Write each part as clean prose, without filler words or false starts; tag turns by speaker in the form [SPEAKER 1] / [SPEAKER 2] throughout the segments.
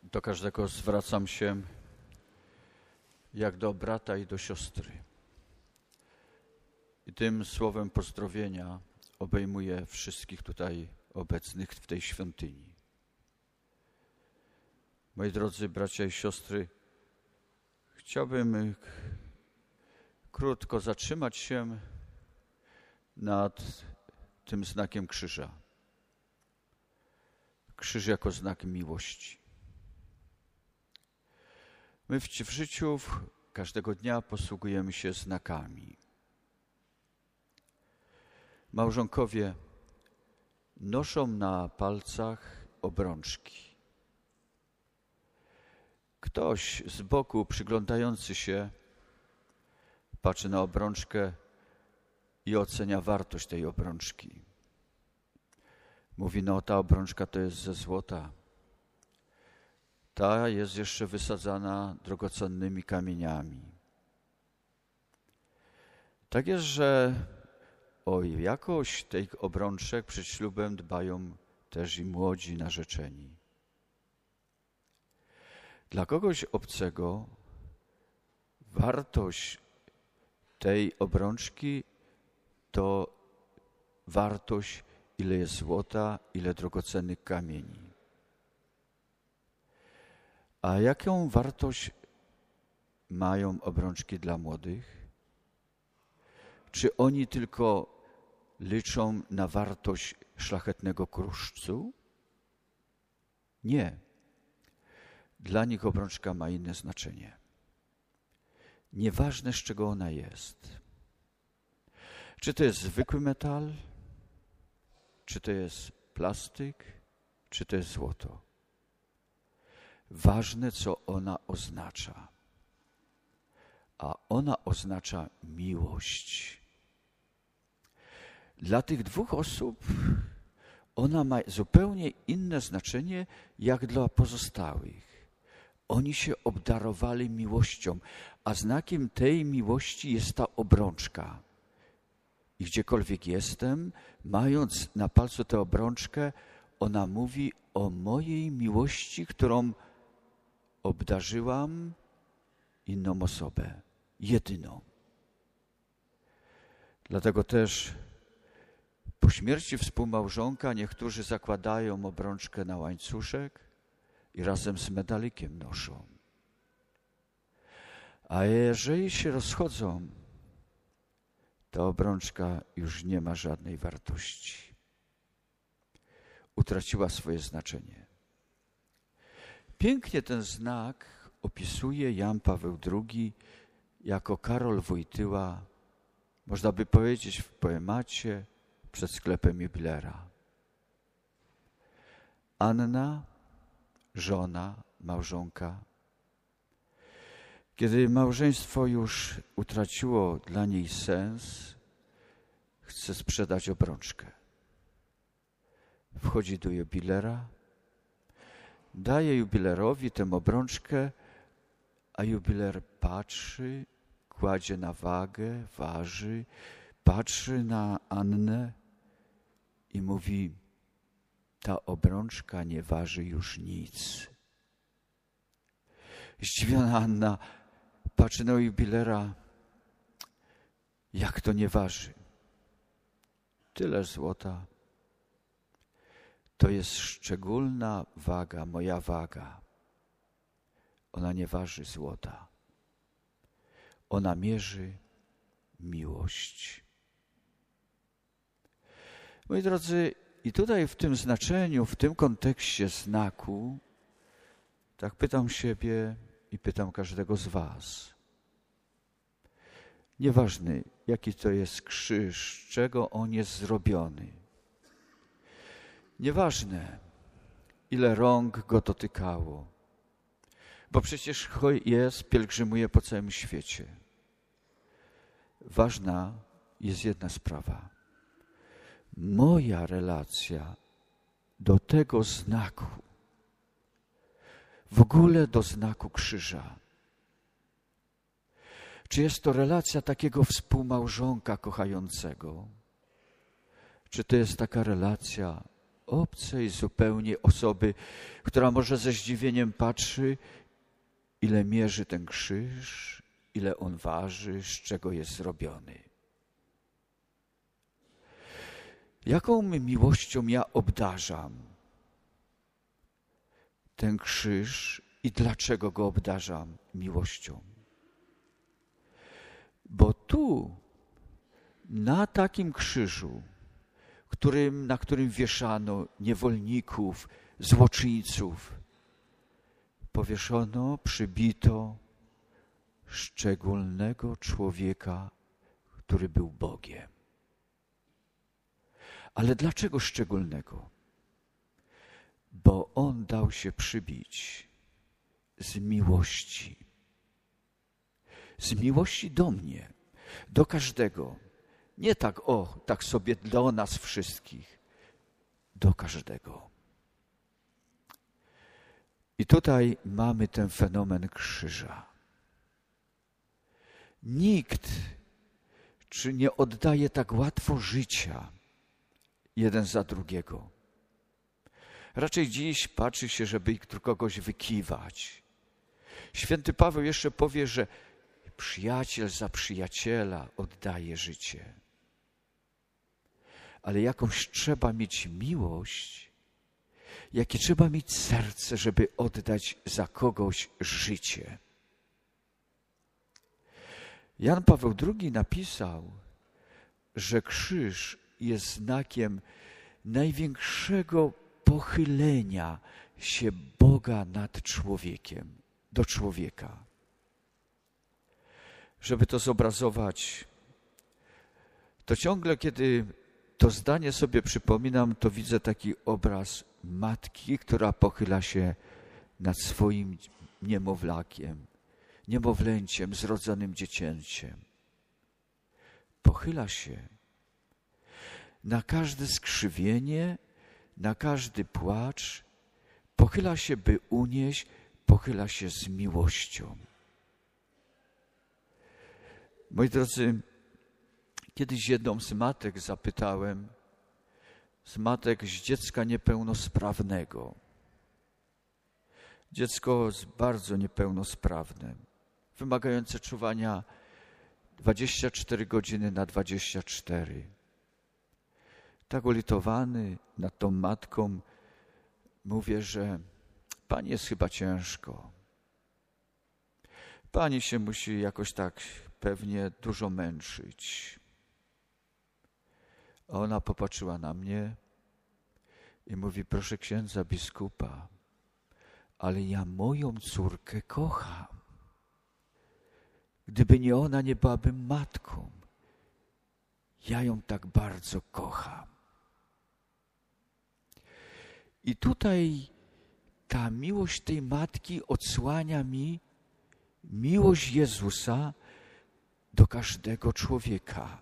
[SPEAKER 1] Do każdego zwracam się jak do brata i do siostry. I tym słowem pozdrowienia obejmuję wszystkich tutaj obecnych w tej świątyni. Moi drodzy bracia i siostry, chciałbym krótko zatrzymać się nad tym znakiem krzyża. Krzyż jako znak miłości. My w życiu każdego dnia posługujemy się znakami. Małżonkowie noszą na palcach obrączki. Ktoś z boku przyglądający się patrzy na obrączkę i ocenia wartość tej obrączki. Mówi, no ta obrączka to jest ze złota. Ta jest jeszcze wysadzana drogocennymi kamieniami. Tak jest, że o jakość tych obrączek przed ślubem dbają też i młodzi narzeczeni. Dla kogoś obcego wartość tej obrączki to wartość, ile jest złota, ile drogocennych kamieni. A jaką wartość mają obrączki dla młodych? Czy oni tylko liczą na wartość szlachetnego kruszcu? Nie. Dla nich obrączka ma inne znaczenie. Nieważne, z czego ona jest. Czy to jest zwykły metal, czy to jest plastyk, czy to jest złoto. Ważne, co ona oznacza. A ona oznacza miłość. Dla tych dwóch osób ona ma zupełnie inne znaczenie jak dla pozostałych. Oni się obdarowali miłością, a znakiem tej miłości jest ta obrączka. I gdziekolwiek jestem, mając na palcu tę obrączkę, ona mówi o mojej miłości, którą obdarzyłam inną osobę, jedyną. Dlatego też po śmierci współmałżonka niektórzy zakładają obrączkę na łańcuszek i razem z medalikiem noszą. A jeżeli się rozchodzą, ta obrączka już nie ma żadnej wartości. Utraciła swoje znaczenie. Pięknie ten znak opisuje Jan Paweł II jako Karol Wojtyła, można by powiedzieć w poemacie przed sklepem jubilera. Anna, żona, małżonka, kiedy małżeństwo już utraciło dla niej sens, chce sprzedać obrączkę. Wchodzi do jubilera, daje jubilerowi tę obrączkę, a jubiler patrzy, kładzie na wagę, waży, patrzy na Annę i mówi, ta obrączka nie waży już nic. Zdziwiona Anna patrzy na jubilera, jak to nie waży? Tyle złota. To jest szczególna waga, moja waga. Ona nie waży złota. Ona mierzy miłość. Moi drodzy, i tutaj w tym znaczeniu, w tym kontekście znaku, tak pytam siebie i pytam każdego z was. Nieważne, jaki to jest krzyż, z czego on jest zrobiony. Nieważne, ile rąk go dotykało, bo przecież pielgrzymuje po całym świecie. Ważna jest jedna sprawa. Moja relacja do tego znaku, w ogóle do znaku krzyża. Czy jest to relacja takiego współmałżonka kochającego? Czy to jest taka relacja obcej zupełnie osoby, która może ze zdziwieniem patrzy, ile mierzy ten krzyż, ile on waży, z czego jest zrobiony. Jaką miłością ja obdarzam ten krzyż i dlaczego go obdarzam miłością? Bo tu, na takim krzyżu, na którym wieszano niewolników, złoczyńców, powieszono, przybito szczególnego człowieka, który był Bogiem. Ale dlaczego szczególnego? Bo On dał się przybić z miłości. Z miłości do mnie, do każdego. Nie tak, tak sobie do nas wszystkich. Do każdego. I tutaj mamy ten fenomen krzyża. Nikt nie oddaje tak łatwo życia jeden za drugiego. Raczej dziś patrzy się, żeby kogoś wykiwać. Święty Paweł jeszcze powie, że przyjaciel za przyjaciela oddaje życie. Ale jakąś trzeba mieć miłość, jakie trzeba mieć serce, żeby oddać za kogoś życie. Jan Paweł II napisał, że krzyż jest znakiem największego pochylenia się Boga nad człowiekiem, do człowieka. Żeby to zobrazować, to ciągle, kiedy to zdanie sobie przypominam, to widzę taki obraz matki, która pochyla się nad swoim niemowlęciem, zrodzonym dziecięciem. Pochyla się na każde skrzywienie, na każdy płacz, pochyla się, by unieść, pochyla się z miłością. Moi drodzy, kiedyś jedną z matek zapytałem, z dziecka niepełnosprawnego. Dziecko bardzo niepełnosprawne, wymagające czuwania 24 godziny na 24. Tak ulitowany nad tą matką mówię, że pani jest chyba ciężko. Pani się musi jakoś tak pewnie dużo męczyć. A ona popatrzyła na mnie i mówi, proszę księdza biskupa, ale ja moją córkę kocham. Gdyby nie ona, nie byłabym matką. Ja ją tak bardzo kocham. I tutaj ta miłość tej matki odsłania mi miłość Jezusa do każdego człowieka.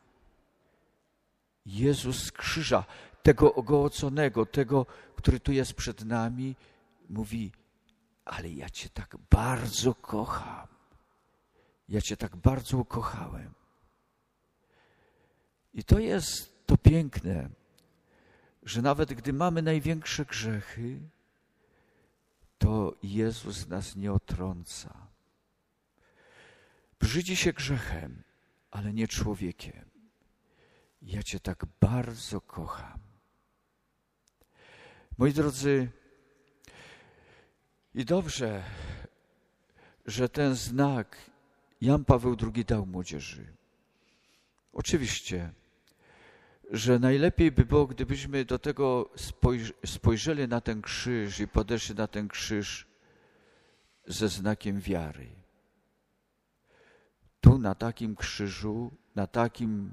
[SPEAKER 1] Jezus z krzyża, tego ogołoconego, tego, który tu jest przed nami, mówi, ale ja Cię tak bardzo kocham. Ja Cię tak bardzo ukochałem. I to jest to piękne, że nawet gdy mamy największe grzechy, to Jezus nas nie otrąca. Brzydzi się grzechem, ale nie człowiekiem. Ja Cię tak bardzo kocham. Moi drodzy, i dobrze, że ten znak Jan Paweł II dał młodzieży. Oczywiście, że najlepiej by było, gdybyśmy do tego spojrzeli na ten krzyż i podeszli na ten krzyż ze znakiem wiary. Tu na takim krzyżu, na takim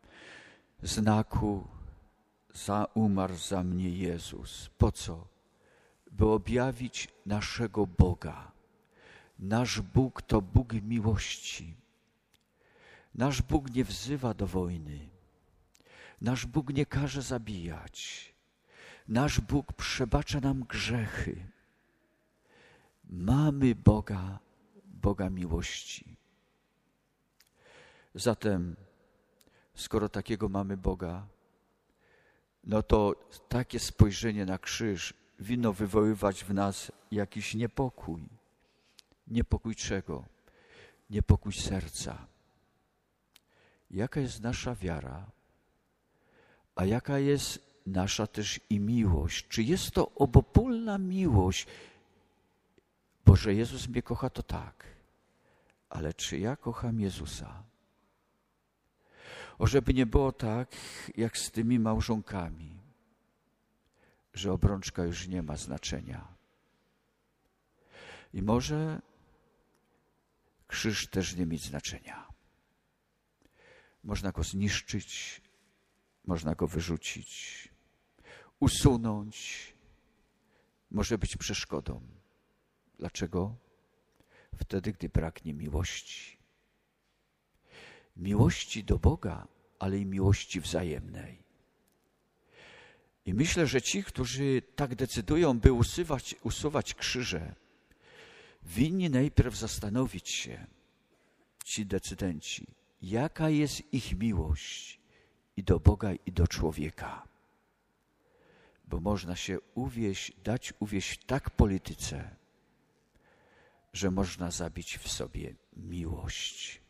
[SPEAKER 1] znaku umarł za mnie Jezus. Po co? By objawić naszego Boga. Nasz Bóg to Bóg miłości. Nasz Bóg nie wzywa do wojny. Nasz Bóg nie każe zabijać. Nasz Bóg przebacza nam grzechy. Mamy Boga miłości. Zatem, skoro takiego mamy Boga, no to takie spojrzenie na krzyż winno wywoływać w nas jakiś niepokój. Niepokój czego? Niepokój serca. Jaka jest nasza wiara? A jaka jest nasza też i miłość? Czy jest to obopólna miłość? Bo że Jezus mnie kocha, to tak. Ale czy ja kocham Jezusa? O, żeby nie było tak, jak z tymi małżonkami, że obrączka już nie ma znaczenia. I może krzyż też nie mieć znaczenia. Można go zniszczyć, można go wyrzucić, usunąć. Może być przeszkodą. Dlaczego? Wtedy, gdy braknie miłości. Miłości do Boga, ale i miłości wzajemnej. I myślę, że ci, którzy tak decydują, by usuwać krzyże, winni najpierw zastanowić się, ci decydenci, jaka jest ich miłość i do Boga, i do człowieka. Bo można się dać uwieść tak polityce, że można zabić w sobie miłość.